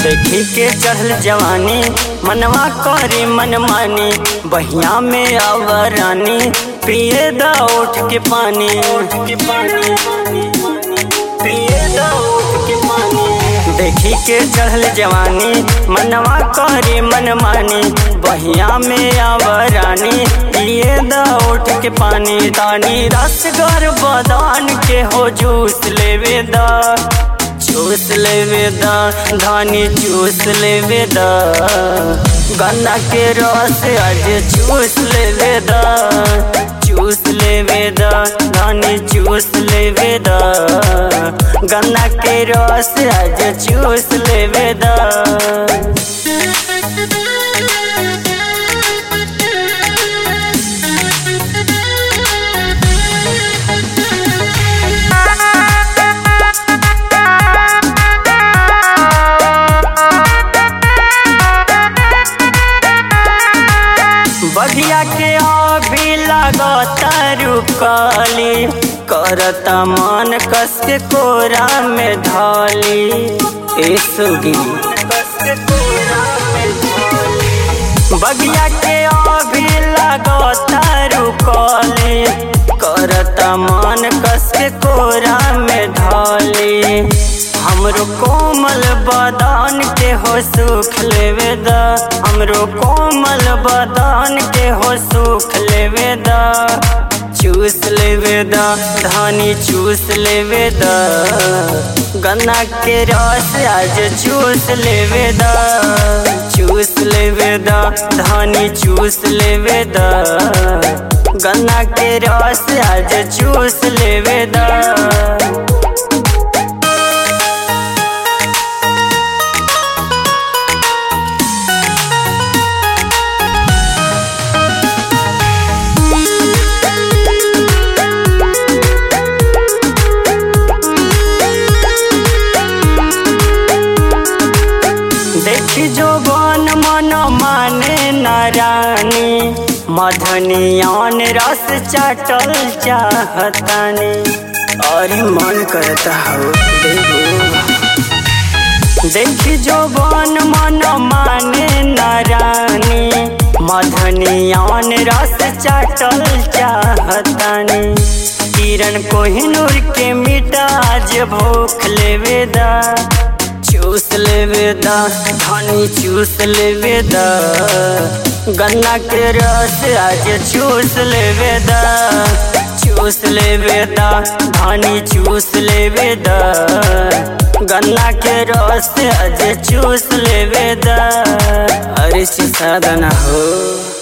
देखी के चढ़ल जवानी मनवा करे मनमानी, बहिया में आवरानी पिए दा उठ के पानी, पिए दा उठ के पानी। देखी के चढ़ल जवानी मनवा करे मनमानी, बहिया में आवरानी पिए दा उठ के पानी। तानी रसगर बदान के हो जूस लेवे दा, चूस लेवे दा धानी चूस लेवे दा, गन्ना के रस आज चूस लेवे दा, चूस लेवे दा धानी चूस लेवे दा, गन्ना के रस आज चूस लेवे दा। बगिया के अभी लागता रुकाली, करता मन कस के कोरा में ढाली, ए सुगी कस के कोरा में ढाली। बगिया के अभी लागता रुकाली, करता मन कस के कोरा में ढाली। हमरो कोमल बदान के हो सुख लेवे दा, हमरो कोमल बदान के हो सुख लेवे दा, चूस लेवे दा धानी चूस लेवे दा, गन्ना के रस आज चूस लेवे दा, चूस लेवे दा धानी चूस लेवे दा, गन्ना के रस आज चूस लेवे दा। देखी जो बन मन माने नारानी, मधनियान रस चाटल चाहतानी, और मन करता हो देखी जो बन मन माने नारानी, मधनियान रस चाटल चाहतानी। किरण कोहिनूर के मिटाज भूख लेवे दा, चूस लेवे दा धानी चूस लेवे दा, गन्ना के रस आज चूस लेवे दा, चूस लेवे दा धानी चूस लेवे दा, गन्ना के रस आज चूस लेवे दा। अरे साधना हो।